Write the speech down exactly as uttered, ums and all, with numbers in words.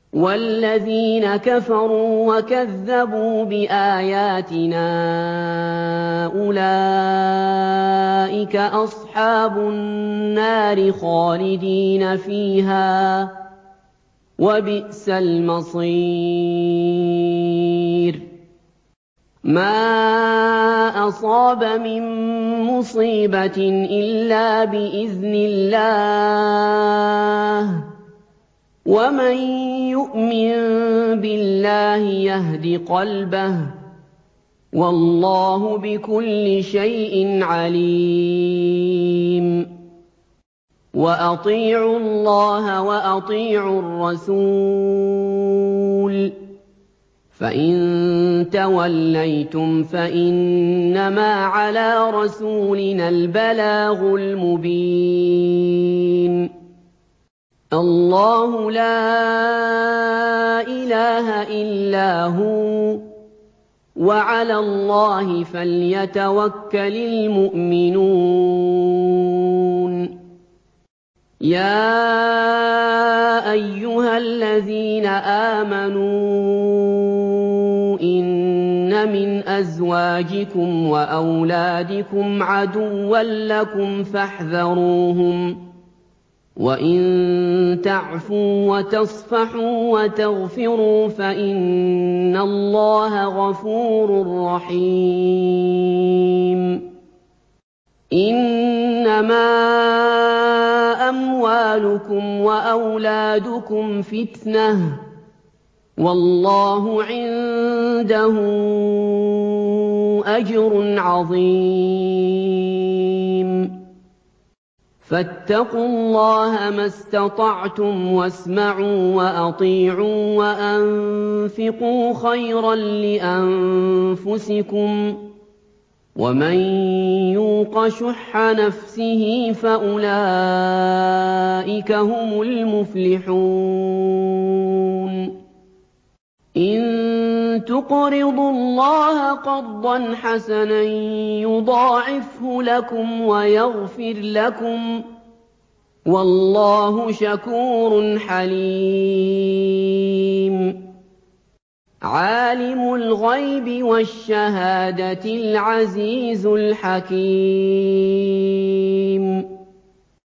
وَالَّذِينَ كَفَرُوا وَكَذَّبُوا بِآيَاتِنَا أُولَٰئِكَ أَصْحَابُ النَّارِ خَالِدِينَ فِيهَا ۖ وَبِئْسَ الْمَصِيرُ مَا أَصَابَ مِن مُّصِيبَةٍ إِلَّا بِإِذْنِ اللَّهِ ۗ وَمَن يُؤْمِن بِاللَّهِ يَهْدِ قَلْبَهُ ۚ وَاللَّهُ بِكُلِّ شَيْءٍ عَلِيمٌ وَأَطِيعُوا اللَّهَ وَأَطِيعُوا الرَّسُولَ ۚ فَإِن تَوَلَّيْتُمْ فَإِنَّمَا عَلَىٰ رَسُولِنَا الْبَلَاغُ الْمُبِينُ اللَّهُ لَا إِلَٰهَ إِلَّا هُوَ ۚ وَعَلَى اللَّهِ فَلْيَتَوَكَّلِ الْمُؤْمِنُونَ يَا أَيُّهَا الَّذِينَ آمَنُوا إِنَّ مِنْ أَزْوَاجِكُمْ وَأَوْلَادِكُمْ عَدُوًّا لَّكُمْ فَاحْذَرُوهُمْ ۚ وَإِن تَعْفُوا وَتَصْفَحُوا وَتَغْفِرُوا فَإِنَّ اللَّهَ غَفُورٌ رَّحِيمٌ إِنَّمَا أَمْوَالُكُمْ وَأَوْلَادُكُمْ فِتْنَةٌ ۚ وَاللَّهُ عِندَهُ أَجْرٌ عَظِيمٌ فَاتَّقُوا اللَّهَ مَا اسْتَطَعْتُمْ وَاسْمَعُوا وَأَطِيعُوا وَأَنفِقُوا خَيْرًا لِّأَنفُسِكُمْ ۗ وَمَن يُوقَ شُحَّ نَفْسِهِ فَأُولَٰئِكَ هُمُ الْمُفْلِحُونَ إِن تُقْرِضُوا اللَّهَ قَرْضًا حَسَنًا يُضَاعِفْهُ لَكُمْ وَيَغْفِرْ لَكُمْ ۚ وَاللَّهُ شَكُورٌ حَلِيمٌ عَالِمُ الْغَيْبِ وَالشَّهَادَةِ الْعَزِيزُ الْحَكِيمُ